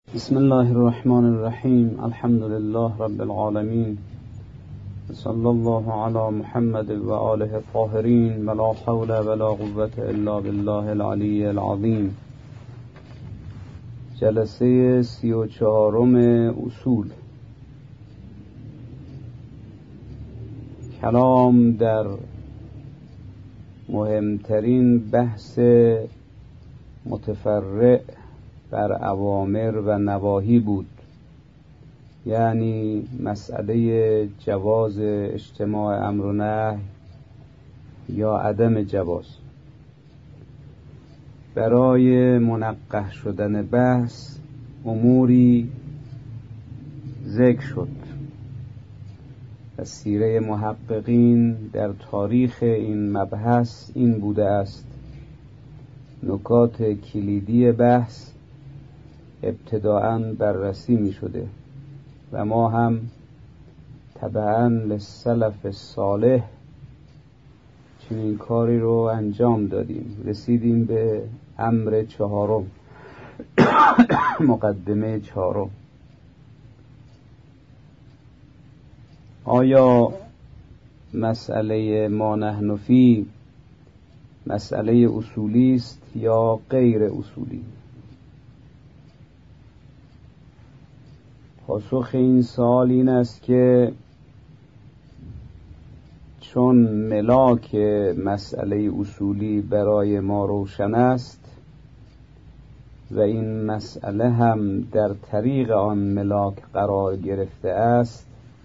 بسم الله الرحمن الرحیم. الحمد لله رب العالمین، صلی الله علی محمد و آله الطاهرین، ولا حول ولا قوة الا بالله العلی العظیم. جلسه 34 اصول. کلام در مهمترین بحث متفرع بر اوامر و نواهی بود، یعنی مسئله جواز اجتماع امر و نهی یا عدم جواز. برای منقح شدن بحث اموری ذکر شد و سیره محققین در تاریخ این مبحث این بوده است: نکات کلیدی بحث ابتداءً بررسی می شده و ما هم تبعاً للسلف الصالح چنین کاری رو انجام دادیم. رسیدیم به امر 4، مقدمه 4. آیا مسئله ما نحن فی مسئله اصولی است یا غیر اصولی؟ پاسخ این سوال این است که چون ملاک مسئله اصولی برای ما روشن است و این مسئله هم در طریق آن ملاک قرار گرفته است،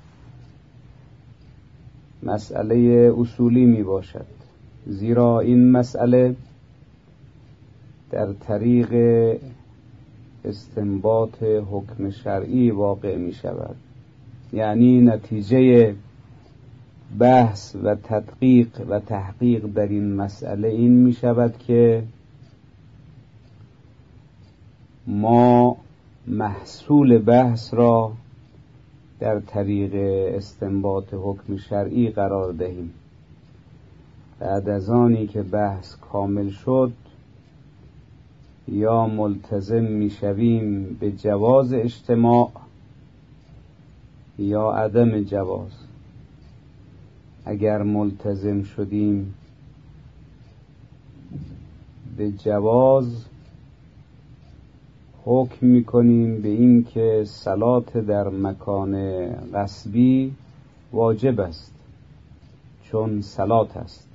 مسئله اصولی می باشد، زیرا این مسئله در طریق استنباط حکم شرعی واقع می شود. یعنی نتیجه بحث و تدقیق و تحقیق در این مسئله این می شود که ما محصول بحث را در طریق استنباط حکم شرعی قرار دهیم. بعد از آنی که بحث کامل شد یا ملتزم می شویم به جواز اجتماع یا عدم جواز. اگر ملتزم شدیم به جواز، حکم می کنیم به این که صلات در مکان غصبی واجب است، چون صلات است،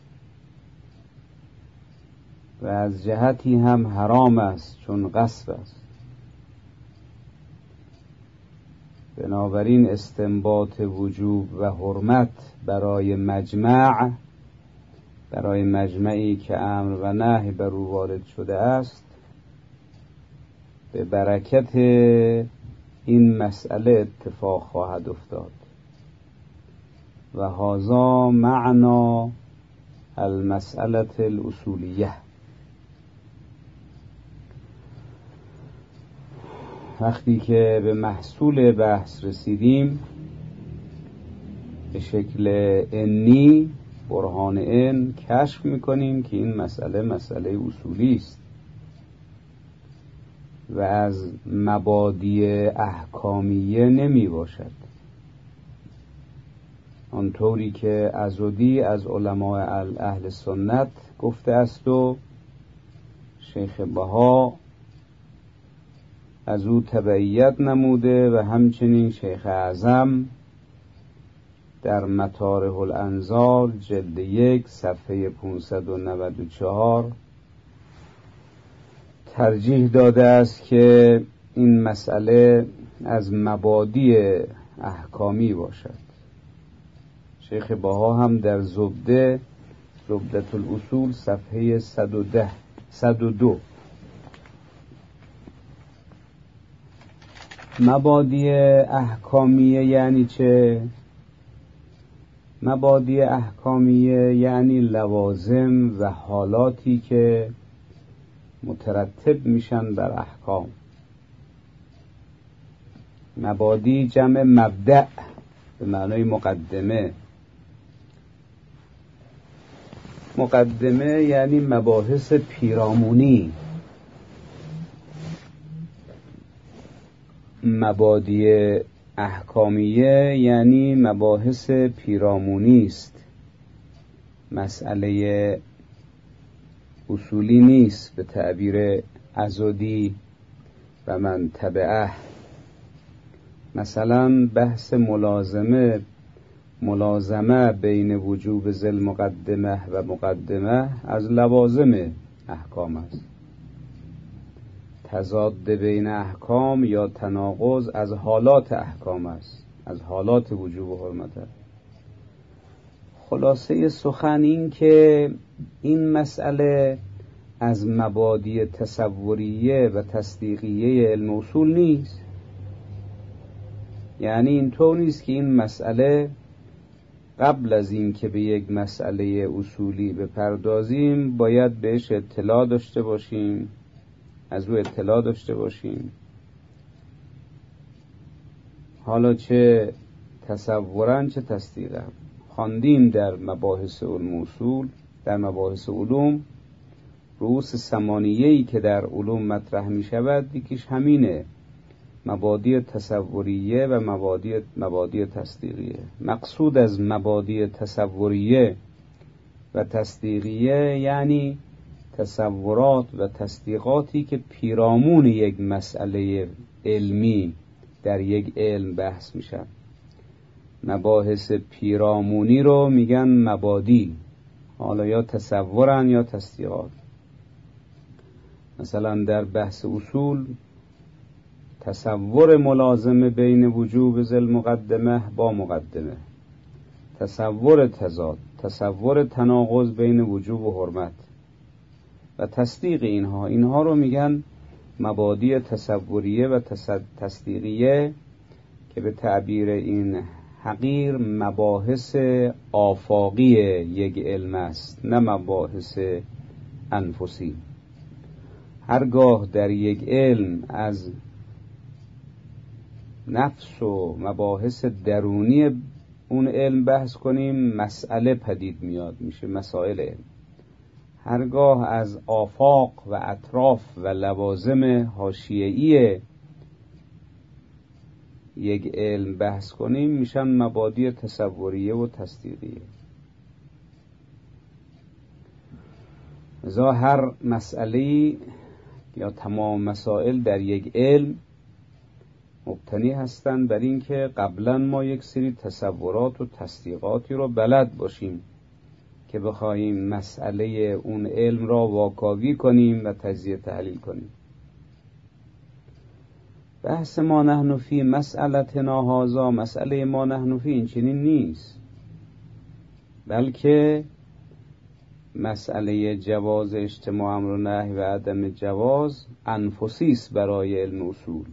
و از جهتی هم حرام است، چون غصب است. بنابراین استنباط وجوب و حرمت برای مجمعی که امر و نهی بر او وارد شده است، به برکت این مسئله اتفاق خواهد افتاد. و هذا معنا المسئله الاصولیه. وقتی که به محصول بحث رسیدیم، به شکل انی، برهان ان، کشف میکنیم که این مسئله اصولی است و از مبادی احکامیه نمی باشد، آنطوری که عضدی از علماء اهل سنت گفته است و شیخ بها از او تبعیت نموده و همچنین شیخ اعظم در مطارح الانظار جلد 1 صفحه 594 ترجیح داده است که این مسئله از مبادی احکامی باشد. شیخ بها هم در زبده الاصول صفحه 102 مبادی احکامیه یعنی چه؟ مبادی احکامیه یعنی لوازم و حالاتی که مترتب میشن بر احکام. مبادی جمع مبدأ به معنای مقدمه یعنی مباحث پیرامونی. مبادی احکامیه یعنی مباحث پیرامونی است، مسئله اصولی نیست به تعبیر عضدی و من تبعه. مثلا بحث ملازمه بین وجوب ذل مقدمه و مقدمه از لوازم احکام است. تضاد بین احکام یا تناقض از حالات احکام است، از حالات وجوب و حرمت است. خلاصه سخن این که این مسئله از مبادی تصوریه و تصدیقیه علم اصول نیست. یعنی اینطور نیست که این مسئله قبل از این که به یک مسئله اصولی بپردازیم باید بهش اطلاع داشته باشیم، از او اطلاع داشته باشیم، حالا چه تصورن چه تصدیقن. خواندیم در مباحث علم اصول، در مباحث علوم، رؤوس ثمانیه‌ای که در علوم مطرح می شود یکیش همینه، مبادی تصوریه و مبادی تصدیقیه. مقصود از مبادی تصوریه و تصدیقیه یعنی تصورات و تصدیقاتی که پیرامون یک مسئله علمی در یک علم بحث میشن. مباحث پیرامونی رو میگن مبادی، حالا یا تصورن یا تصدیقات. مثلا در بحث اصول تصور ملازمه بین وجوب ذل مقدمه با مقدمه، تصور تضاد، تصور تناقض بین وجوب و حرمت و تصدیق اینها رو میگن مبادی تصوریه و تصدیقیه، که به تعبیر این حقیر مباحث آفاقی یک علم است، نه مباحث انفسی. هرگاه در یک علم از نفس و مباحث درونی اون علم بحث کنیم مسئله پدید میاد، میشه مسائل علم. هرگاه از آفاق و اطراف و لوازم حاشیه‌ای یک علم بحث کنیم میشن مبادی تصوریه و تصدیقیه. لذا هر مسئله یا تمام مسائل در یک علم مبتنی هستند بر این که قبلا ما یک سری تصورات و تصدیقاتی رو بلد باشیم که بخواهیم مسئله اون علم را واکاوی کنیم و تجزیه تحلیل کنیم. بحث ما نحن فی مسئلتنا هذا، مسئله ما نحن فی این چنین نیست، بلکه مسئله جواز اجتماع امر و نهی و عدم جواز انفسی است برای علم اصول.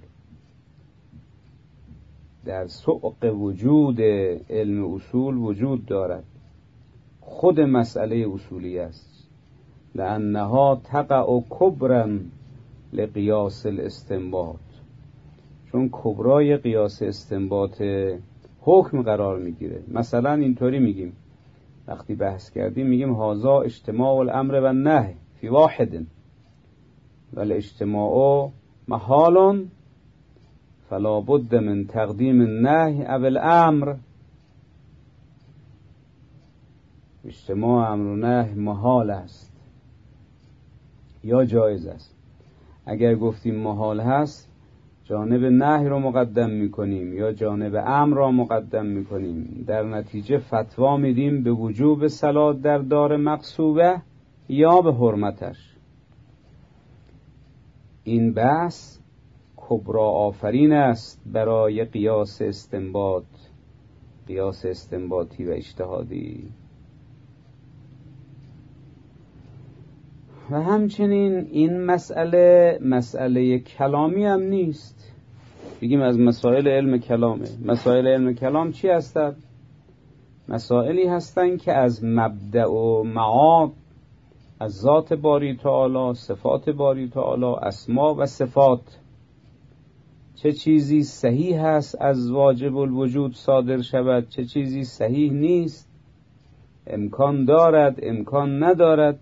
در سوق وجود علم اصول وجود دارد، خود مسئله اصولی است. لأنها تقع کبرا لقیاس الاستنباط، چون کبرای قیاس استنباط حکم قرار میگیره. مثلا اینطوری میگیم وقتی بحث کردیم، میگیم هذا اجتماع الامر و النهی فی واحد والاجتماع محال فلا بد من تقدیم النهی او الامر. اجتماع امر و نهی محال است یا جایز است. اگر گفتیم محال هست جانب نهی رو مقدم میکنیم یا جانب امر را مقدم میکنیم، در نتیجه فتوا میدیم به وجوب صلات در دار مقصوبه یا به حرمتش. این بحث کبرا آفرین است برای قیاس استنباط، قیاس استنباطی و اجتهادی. و همچنین این مسئله کلامی هم نیست. بگیم از مسائل علم کلامه. مسائل علم کلام چی هستند؟ مسائلی هستند که از مبدأ و معاد، از ذات باری تعالی، صفات باری تعالی، اسما و صفات، چه چیزی صحیح هست از واجب الوجود صادر شود، چه چیزی صحیح نیست، امکان دارد امکان ندارد.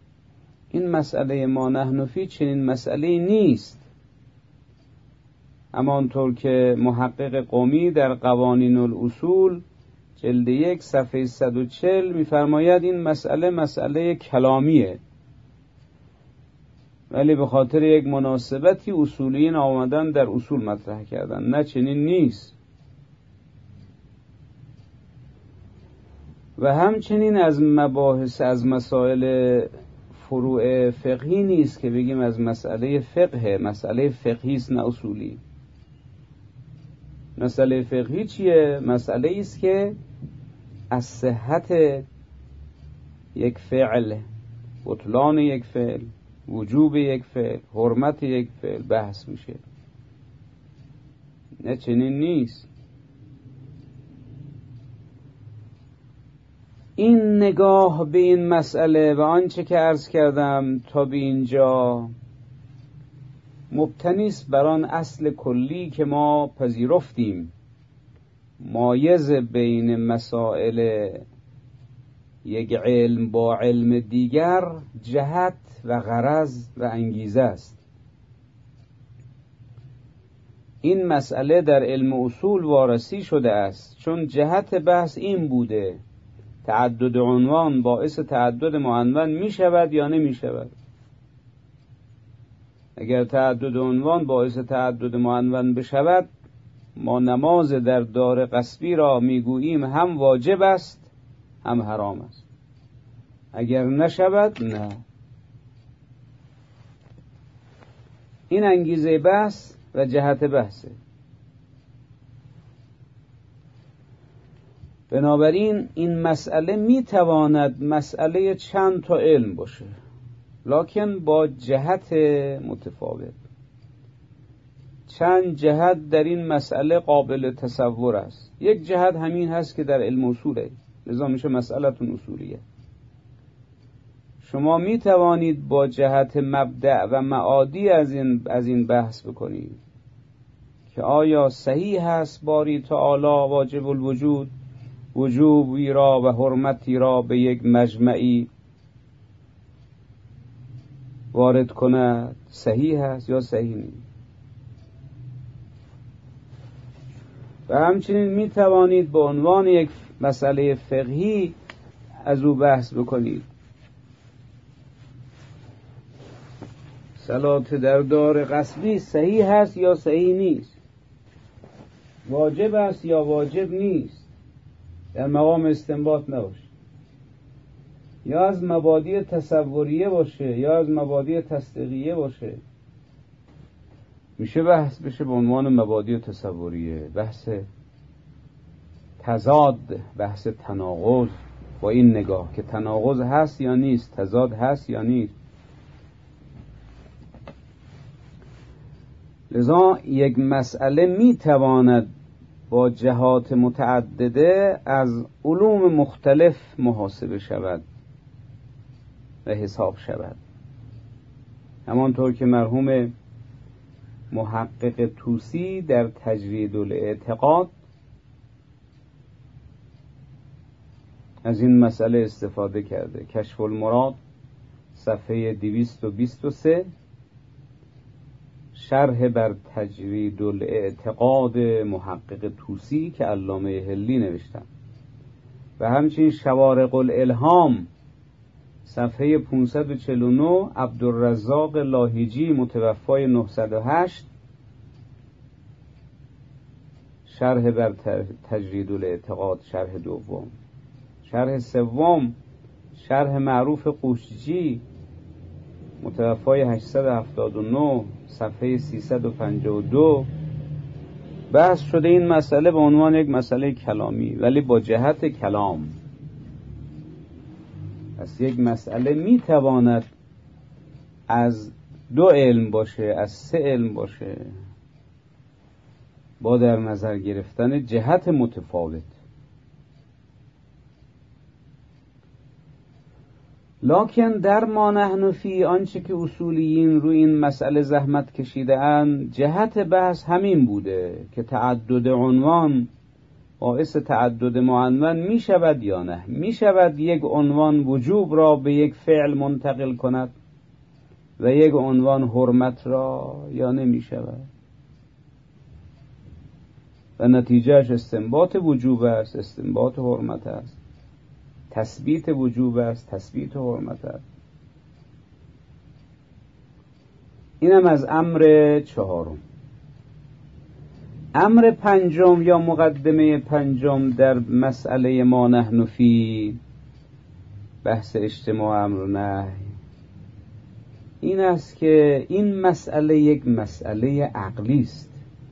این مسئله ما نحن فی چنین مسئله نیست. همانطور که محقق قمی در قوانین الاصول جلد 1 صفحه 140 می‌فرماید این مسئله کلامیه، ولی به خاطر یک مناسبتی اصولیین آمدن در اصول مطرح کردن. نه، چنین نیست. و همچنین از مباحث، از مسائل فروع فقهی نیست که بگیم از مسئله فقه، مسئله فقهی است نه اصولی. مسئله فقهی چیه؟ مسئله است که از صحت یک فعل، بطلان یک فعل، وجوب یک فعل، حرمت یک فعل بحث میشه. نه، چنین نیست. این نگاه به این مسئله و آنچه که عرض کردم تا به اینجا مبتنی است بر آن اصل کلی که ما پذیرفتیم، مایز بین مسائل یک علم با علم دیگر جهت و غرض و انگیزه است. این مسئله در علم اصول وارسی شده است، چون جهت بحث این بوده تعدد عنوان باعث تعدد معنون می شود یا نمی شود. اگر تعدد عنوان باعث تعدد معنون بشود، ما نماز در دار غصبی را میگوییم هم واجب است هم حرام است. اگر نشود نه. این انگیزه بحث و جهت بحثه. بنابراین این مسئله میتواند مسئله چند تا علم باشه، لکن با جهت متفاوت. چند جهت در این مسئله قابل تصور است. یک جهت همین هست که در علم اصوله، لذا میشه مسئلتون اصولیه. شما میتوانید با جهت مبدأ و معادی از این بحث بکنید که آیا صحیح هست باری تعالی واجب الوجود وجوبی را و حرمتی را به یک مجمعی وارد کند، صحیح هست یا صحیح نیست. و همچنین می توانید به عنوان یک مسئله فقهی از او بحث بکنید. صلات در دار غصبی صحیح هست یا صحیح نیست، واجب است یا واجب نیست، در مقام استنباط نباشه، یا از مبادی تصوریه باشه یا از مبادی تصدیقیه باشه. میشه بحث بشه به عنوان مبادی تصوریه، بحث تضاد، بحث تناقض، با این نگاه که تناقض هست یا نیست، تضاد هست یا نیست. لذا یک مسئله میتواند با جهات متعدده از علوم مختلف محاسبه شود و حساب شود. همانطور که مرحوم محقق طوسی در تجرید الاعتقاد از این مسئله استفاده کرده. کشف المراد صفحه 223 شرح بر تجرید الاعتقاد محقق طوسی که علامه حلی نوشتن، و همچنین شوارق الالهام صفحه 549 عبدالرزاق لاهیجی متوفای 908 شرح بر تجرید الاعتقاد شرح دوم. شرح سوم شرح معروف قوشجی متوفای 879 صفحه 352 بحث شده این مسئله به عنوان یک مسئله کلامی، ولی با جهت کلام. پس یک مسئله میتواند از 2 علم باشه، از 3 علم باشه، با در نظر گرفتن جهت متفاوت. لکن در ما نحن فی، آنچه که اصولیین روی این مسئله زحمت کشیده اند، جهت بحث همین بوده که تعدد عنوان باعث تعدد معنون می شود یا نه. می شود یک عنوان وجوب را به یک فعل منتقل کند و یک عنوان حرمت را، یا نمی شود. و نتیجهش استنباط وجوب است، استنباط حرمت است، تثبیت وجوب است، تثبیت حرمت است. اینم از امر چهارم. امر پنجم یا مقدمه پنجم در مسئله ما نحن فی، بحث اجتماع امر و نهی، این است که این مسئله یک مسئله عقلی است.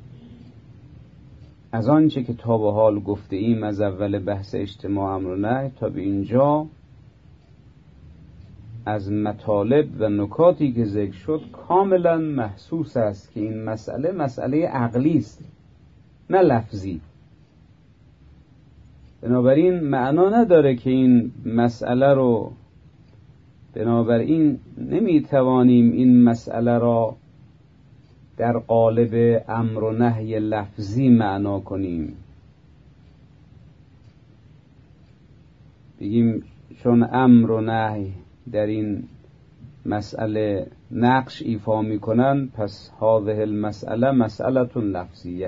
از آنچه که تا به حال گفته ایم از اول بحث اجتماع امر و نهی تا به اینجا، از مطالب و نکاتی که ذکر شد کاملا محسوس است که این مسئله مسئله عقلی است، نه لفظی. بنابراین معنا نداره که این مسئله رو، بنابراین نمیتوانیم این مسئله را در قالب امر و نهی لفظی معنا کنیم. بگیم چون امر و نهی در این مسئله نقش ایفا میکنن، پس هذه المسئله مسئله لفظیه.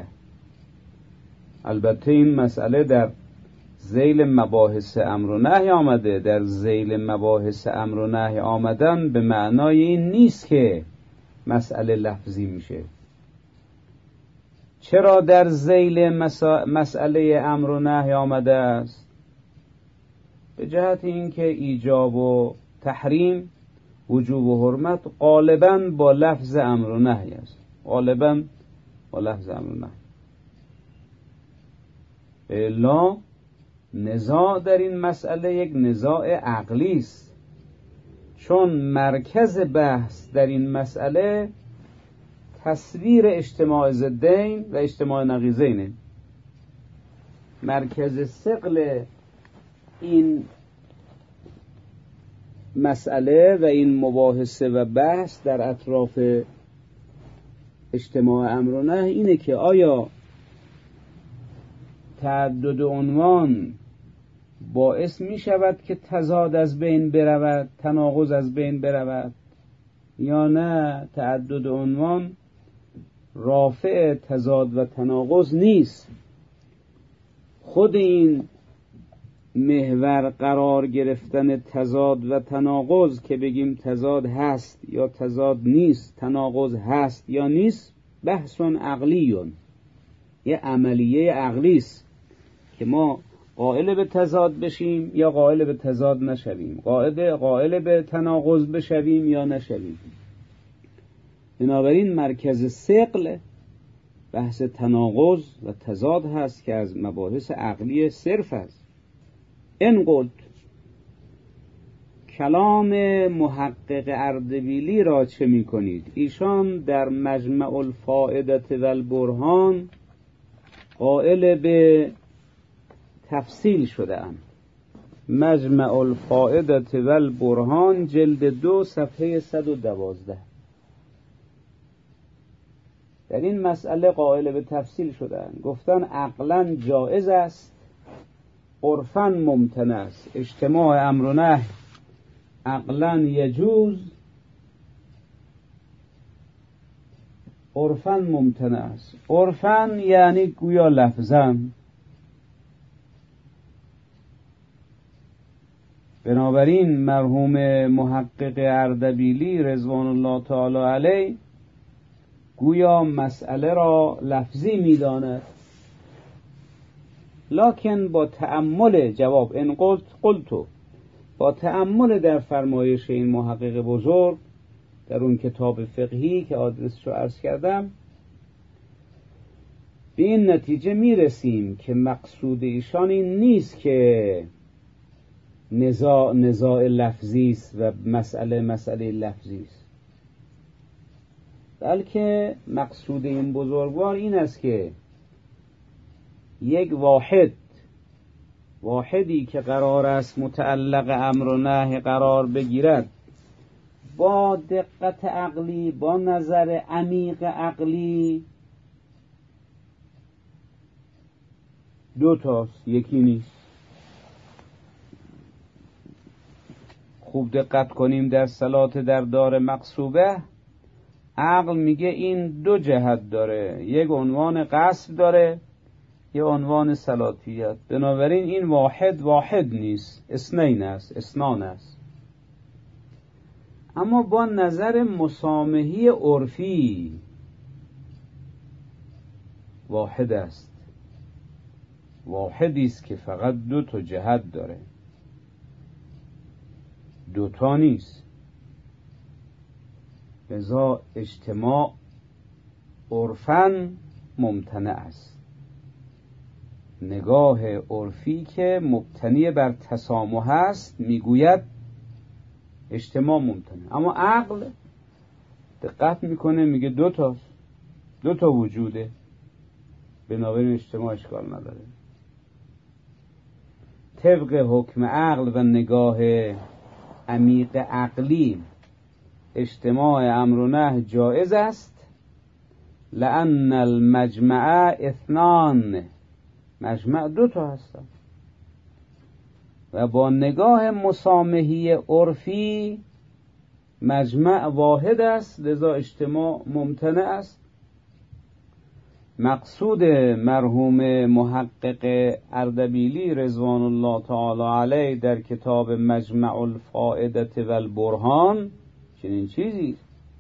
البته این مسئله در ذیل مباحث امر و نهی آمده. در ذیل مباحث امر و نهی آمدن به معنای این نیست که مسئله لفظی میشه. چرا در ذیل مسئله امر و نهی آمده است؟ به جهت اینکه ایجاب و تحریم، وجوب و حرمت غالباً با لفظ امر و نهی است، غالباً با لفظ امر و نهی. الا نزاع در این مسئله یک نزاع عقلی است، چون مرکز بحث در این مسئله تصویر اجتماع ضدین و اجتماع نقیضین. مرکز ثقل این مسئله و این مباحثه و بحث در اطراف اجتماع امر و نهی اینه که آیا تعدد عنوان باعث می شود که تضاد از بین برود، تناقض از بین برود، یا نه تعدد عنوان رافع تضاد و تناقض نیست. خود این محور قرار گرفتن تضاد و تناقض که بگیم تضاد هست یا تضاد نیست، تناقض هست یا نیست، بحث عقلیون، یه عملیه عقلی است که ما قائل به تضاد بشیم یا قائل به تضاد نشویم، قائل به تناقض بشویم یا نشویم. بنابراین مرکز ثقل بحث تناقض و تضاد هست که از مباحث عقلی صرف است. این قلت کلام محقق اردبیلی را چه می کنید؟ ایشان در مجمع الفائدة و البرهان قائل به تفصیل شده اند. مجمع الفائدة و البرهان جلد 2 صفحه 112. در این مسئله قائل به تفصیل شده اند. گفتن عقلا جائز است، عرفاً ممتنع است. اجتماع امر و نهی عقلاً یجوز، عرفاً ممتنع است. عرفاً یعنی گویا لفظاً. بنابراین مرحوم محقق اردبیلی رضوان الله تعالی علیه گویا مسئله را لفظی می‌داند، لکن با تأمل جواب ان قلتو، با تأمل در فرمایش این محقق بزرگ در اون کتاب فقهی که آدرسشو عرض کردم، به این نتیجه میرسیم که مقصود ایشان این نیست که نزاع لفظی است و مسئله لفظی است، بلکه مقصود این بزرگوار این است که یک واحدی که قرار است متعلق امر و نهی قرار بگیرد، با دقت عقلی، با نظر عمیق عقلی، دو تاست، یکی نیست. خوب دقت کنیم در صلات در دار مقصوبه، عقل میگه این دو جهت داره، یک عنوان قصد داره یه عنوان صلاتیت. بنابراین این واحد نیست، اثنین است، اثنان است. اما با نظر مسامحی عرفی واحد است، واحدی است که فقط دو تا جهت داره، دوتا نیست. لذا اجتماع عرفاً ممتنع است. نگاه عرفی که مبتنی بر تسامح است میگوید اجتماع ممتنع، اما عقل دقت میکنه میگه دو تا وجوده، بنابراین اجتماع اشکال نداره. طبق حکم عقل و نگاه عمیق عقلی اجتماع امر و نهی جائز است، لأن المجمع اثنان، مجمع دو تا هستن. و با نگاه مسامحی عرفی مجمع واحد است، لذا اجتماع ممتنع است. مقصود مرحوم محقق اردبیلی رضوان الله تعالی علیه در کتاب مجمع الفائدة و البرهان چنین چیزی،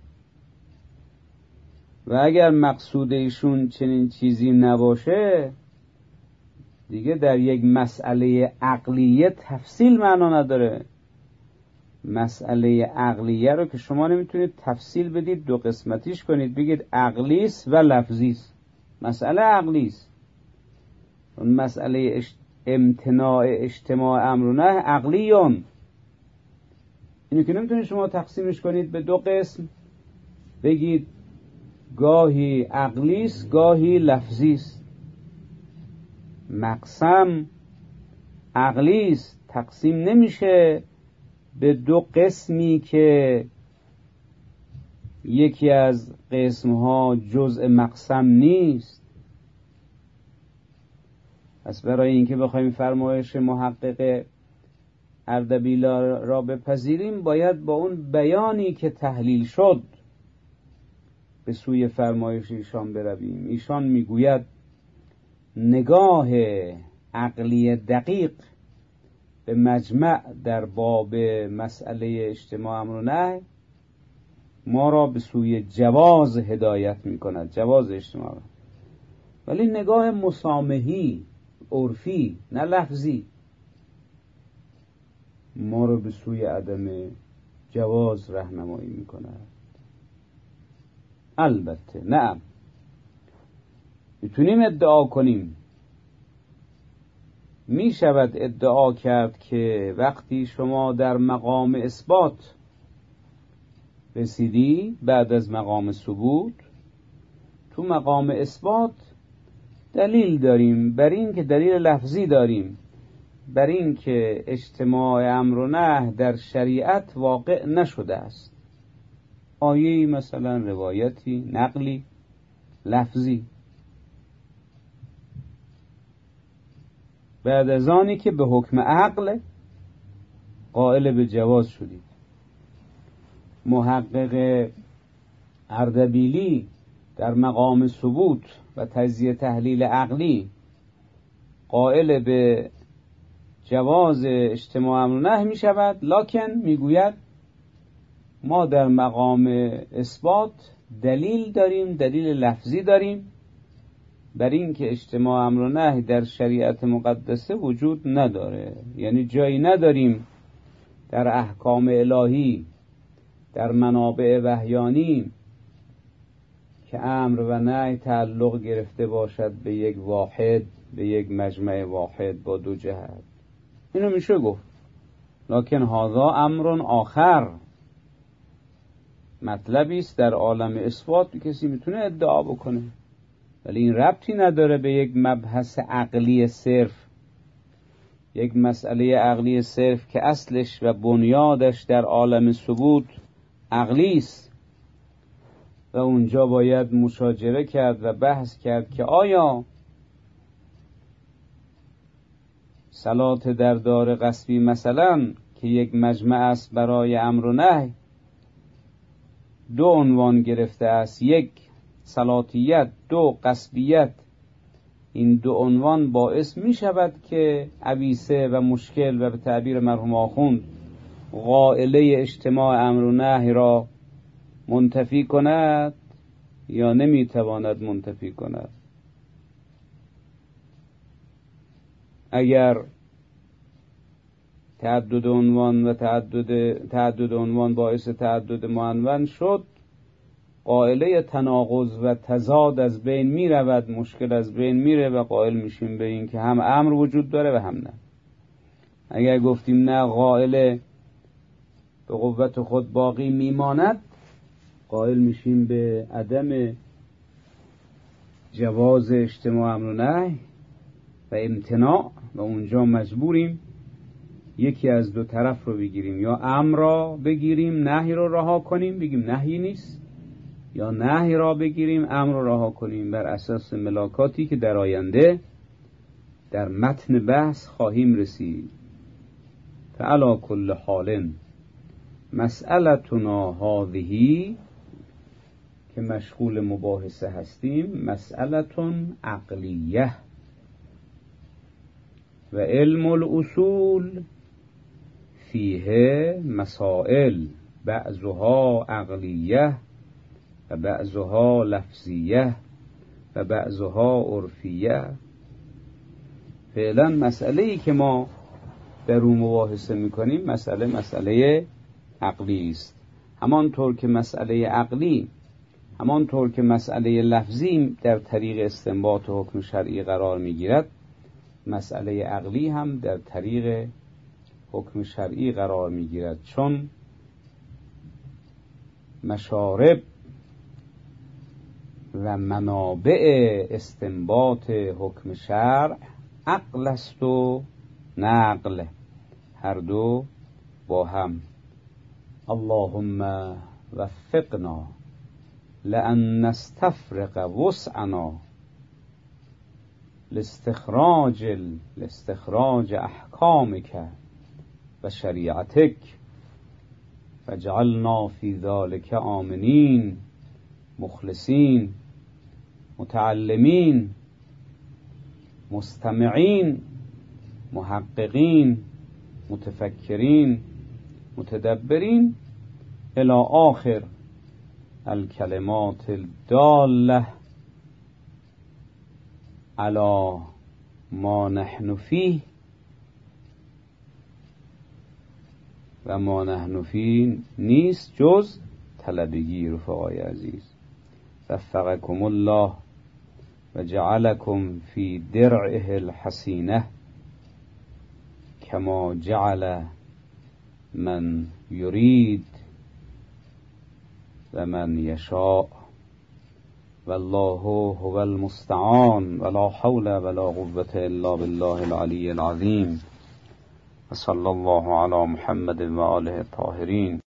و اگر مقصود ایشون چنین چیزی نباشه دیگه در یک مسئله عقلیه تفصیل معنا نداره. مسئله عقلیه رو که شما نمیتونید تفصیل بدید، دو قسمتیش کنید بگید عقلیست و لفظیست. مسئله عقلیست. اون مسئله امتناع اجتماع امر و نهی عقلیون، اینو که نمیتونید شما تقسیمش کنید به دو قسم بگید گاهی عقلیست گاهی لفظیست. مقسم عقلیست، تقسیم نمیشه به دو قسمی که یکی از قسمها جزء مقسم نیست. پس برای اینکه بخوایم فرمایش محقق اردبیلی را بپذیریم باید با اون بیانی که تحلیل شد به سوی فرمایش ایشان برویم. ایشان میگوید نگاه عقلی دقیق به مجمع در باب مسئله اجتماع امر و نهی ما را به سوی جواز هدایت میکند، جواز اجتماع، ولی نگاه مسامحی عرفی نه لفظی ما را به سوی عدم جواز راهنمایی میکند. البته نعم میتونیم ادعا کنیم، می شود ادعا کرد که وقتی شما در مقام اثبات رسیدی بعد از مقام ثبوت، تو مقام اثبات دلیل داریم بر این که دلیل لفظی داریم بر این که اجتماع امر و نهی در شریعت واقع نشده است. آیه‌ای مثلا، روایتی، نقلی، لفظی. بعد از آنی که به حکم عقل قائل به جواز شدید. محقق اردبیلی در مقام ثبوت و تجزیه تحلیل عقلی قائل به جواز اجتماع امر و نهی می شود، لکن میگوید ما در مقام اثبات دلیل داریم، دلیل لفظی داریم بر این که اجتماع امر و نهی در شریعت مقدسه وجود نداره. یعنی جایی نداریم در احکام الهی، در منابع وحیانی که امر و نهی تعلق گرفته باشد به یک واحد، به یک مجمع واحد با دو جهت. اینو میشه گفت، لکن هذا امر آخر، مطلبی است در عالم اثبات کسی میتونه ادعا بکنه، ولی این ربطی نداره به یک مبحث عقلی صرف، یک مسئله عقلی صرف که اصلش و بنیادش در عالم ثبوت عقلی است و اونجا باید مشاجره کرد و بحث کرد که آیا صلات در دار غصبی مثلا که یک مجمع است برای امر و نهی دو عنوان گرفته است، یک صلاتیت، دو غصبیت، این دو عنوان باعث می شود که عویسه و مشکل و به تعبیر مرحوم آخوند قائله اجتماع امر و نهی را منتفی کند یا نمی تواند منتفی کند. اگر تعدد عنوان و تعدد عنوان باعث تعدد معنون شد، قائله تناقض و تضاد از بین می رود، مشکل از بین میره و قائل میشیم به این که هم امر وجود داره و هم نه. اگر گفتیم نه، قائله به قوت خود باقی میماند، قائل میشیم به عدم جواز اجتماع امر و نهی و امتناع و اونجا مجبوریم یکی از دو طرف رو بگیریم، یا امر را بگیریم نهی رو رها کنیم بگیم نهی نیست، یا نهی را بگیریم امر را رها کنیم، بر اساس ملاکاتی که در آینده در متن بحث خواهیم رسید. فعلی کل حال مسئلتنا هذه که مشغول مباحثه هستیم مسئلتون عقلیه و علم الاصول فیه مسائل بعضها عقلیه و بعضها لفظیه و بعضها عرفیه. فعلا مسئله‌ای که ما در اون مباحثه میکنیم مسئله عقلی است. همانطور که مسئله لفظی در طریق استنباط حکم شرعی قرار میگیرد، مسئله عقلی هم در طریق حکم شرعی قرار میگیرد، چون مشارب و منابع استنباط حکم شرع عقل است و نقل، هر دو با هم. اللهم وفقنا لأن نستفرق وسعنا لاستخراج احکامک و شریعتک فاجعلنا فی ذلک آمنین مخلصین متعلمین مستمعین محققین متفکرین متدبرین الی آخر الکلمات الداله علی ما نحن فیه و ما نحن فیه نیست جز طلبگی. رفقای عزیز، وفقکم الله و جعلکم فی درعه الحسینه کما جعل من یرید و من یشاء والله هو المستعان ولا حول ولا قوة الا بالله العلی العظیم و صلی الله علی محمد و آله الطاهرین.